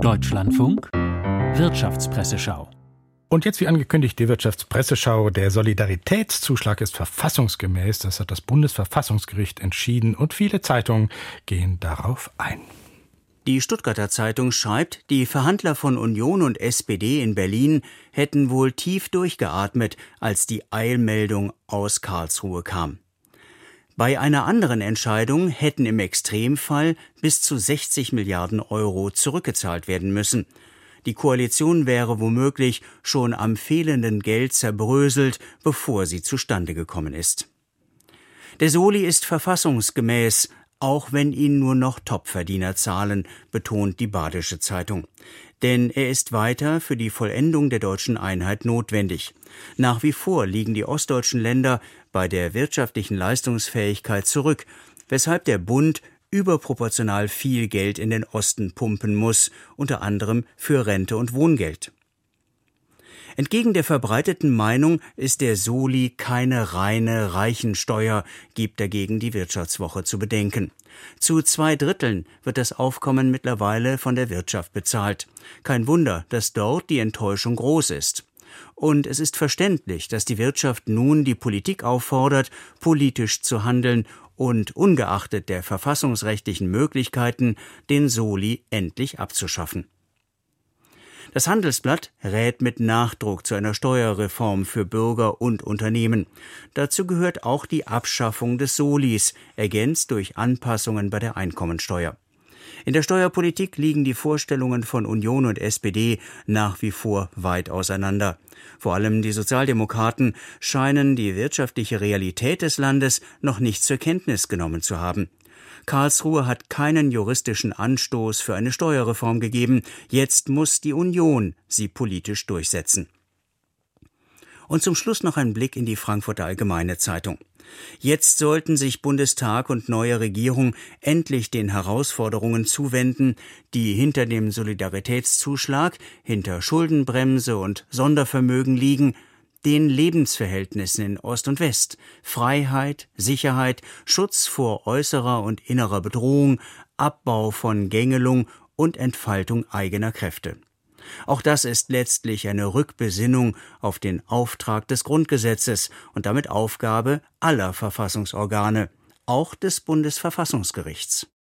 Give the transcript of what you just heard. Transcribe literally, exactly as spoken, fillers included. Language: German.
Deutschlandfunk Wirtschaftspresseschau. Und jetzt wie angekündigt die Wirtschaftspresseschau. Der Solidaritätszuschlag ist verfassungsgemäß. Das hat das Bundesverfassungsgericht entschieden und viele Zeitungen gehen darauf ein. Die Stuttgarter Zeitung schreibt, die Verhandler von Union und S P D in Berlin hätten wohl tief durchgeatmet, als die Eilmeldung aus Karlsruhe kam. Bei einer anderen Entscheidung hätten im Extremfall bis zu sechzig Milliarden Euro zurückgezahlt werden müssen. Die Koalition wäre womöglich schon am fehlenden Geld zerbröselt, bevor sie zustande gekommen ist. Der Soli ist verfassungsgemäß, auch wenn ihn nur noch Topverdiener zahlen, betont die Badische Zeitung. Denn er ist weiter für die Vollendung der deutschen Einheit notwendig. Nach wie vor liegen die ostdeutschen Länder bei der wirtschaftlichen Leistungsfähigkeit zurück, weshalb der Bund überproportional viel Geld in den Osten pumpen muss, unter anderem für Rente und Wohngeld. Entgegen der verbreiteten Meinung ist der Soli keine reine Reichensteuer, gibt dagegen die Wirtschaftswoche zu bedenken. Zu zwei Dritteln wird das Aufkommen mittlerweile von der Wirtschaft bezahlt. Kein Wunder, dass dort die Enttäuschung groß ist. Und es ist verständlich, dass die Wirtschaft nun die Politik auffordert, politisch zu handeln und ungeachtet der verfassungsrechtlichen Möglichkeiten den Soli endlich abzuschaffen. Das Handelsblatt rät mit Nachdruck zu einer Steuerreform für Bürger und Unternehmen. Dazu gehört auch die Abschaffung des Solis, ergänzt durch Anpassungen bei der Einkommensteuer. In der Steuerpolitik liegen die Vorstellungen von Union und S P D nach wie vor weit auseinander. Vor allem die Sozialdemokraten scheinen die wirtschaftliche Realität des Landes noch nicht zur Kenntnis genommen zu haben. Karlsruhe hat keinen juristischen Anstoß für eine Steuerreform gegeben. Jetzt muss die Union sie politisch durchsetzen. Und zum Schluss noch ein Blick in die Frankfurter Allgemeine Zeitung. Jetzt sollten sich Bundestag und neue Regierung endlich den Herausforderungen zuwenden, die hinter dem Solidaritätszuschlag, hinter Schuldenbremse und Sondervermögen liegen, den Lebensverhältnissen in Ost und West, Freiheit, Sicherheit, Schutz vor äußerer und innerer Bedrohung, Abbau von Gängelung und Entfaltung eigener Kräfte. Auch das ist letztlich eine Rückbesinnung auf den Auftrag des Grundgesetzes und damit Aufgabe aller Verfassungsorgane, auch des Bundesverfassungsgerichts.